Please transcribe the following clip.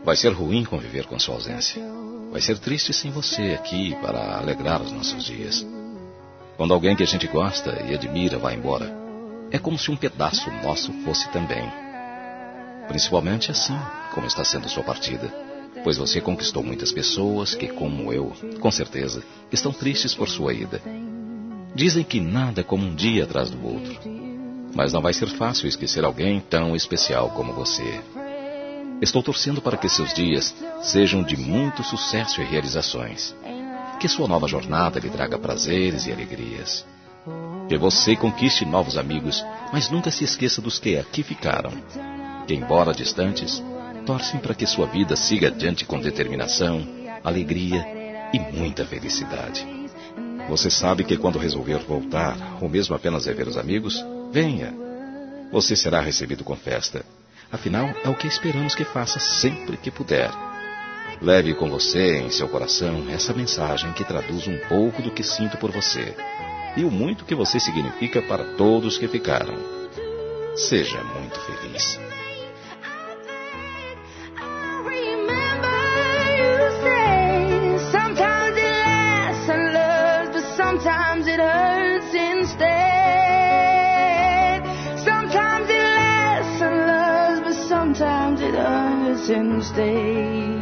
Vai ser ruim conviver com sua ausência. Vai ser triste sem você aqui para alegrar os nossos dias. Quando alguém que a gente gosta e admira vai embora, é como se um pedaço nosso fosse também. Principalmente assim como está sendo sua partida, pois você conquistou muitas pessoas que, como eu, com certeza, estão tristes por sua ida. Dizem que nada é como um dia atrás do outro, mas não vai ser fácil esquecer alguém tão especial como você. Estou torcendo para que seus dias sejam de muito sucesso e realizações. Que sua nova jornada lhe traga prazeres e alegrias. Que você conquiste novos amigos, mas nunca se esqueça dos que aqui ficaram. Que, embora distantes, torcem para que sua vida siga adiante com determinação, alegria e muita felicidade. Você sabe que quando resolver voltar, ou mesmo apenas rever os amigos, venha. Você será recebido com festa. Afinal, é o que esperamos que faça sempre que puder. Leve com você, em seu coração, essa mensagem que traduz um pouco do que sinto por você e o muito que você significa para todos que ficaram. Seja muito feliz. Sometimes it hurts instead. Sometimes it lasts and loves, but sometimes it hurts instead.